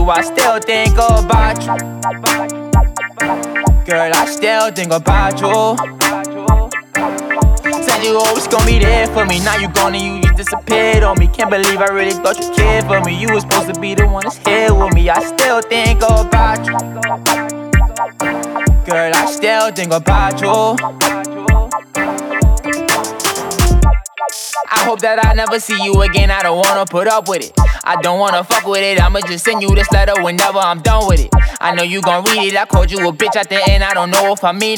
I still think about you. Girl, I still think about you. Said you always gon' be there for me. Now you gone and you just disappeared on me. Can't believe I really thought you cared for me. You was supposed to be the one that's here with me. I still think about you. Girl, I still think about you. I hope that I never see you again. I don't wanna put up with it. I don't wanna fuck with it. I'ma just send you this letter whenever I'm done with it. I know you gon' read it. I called you a bitch at the end. I don't know if I mean it.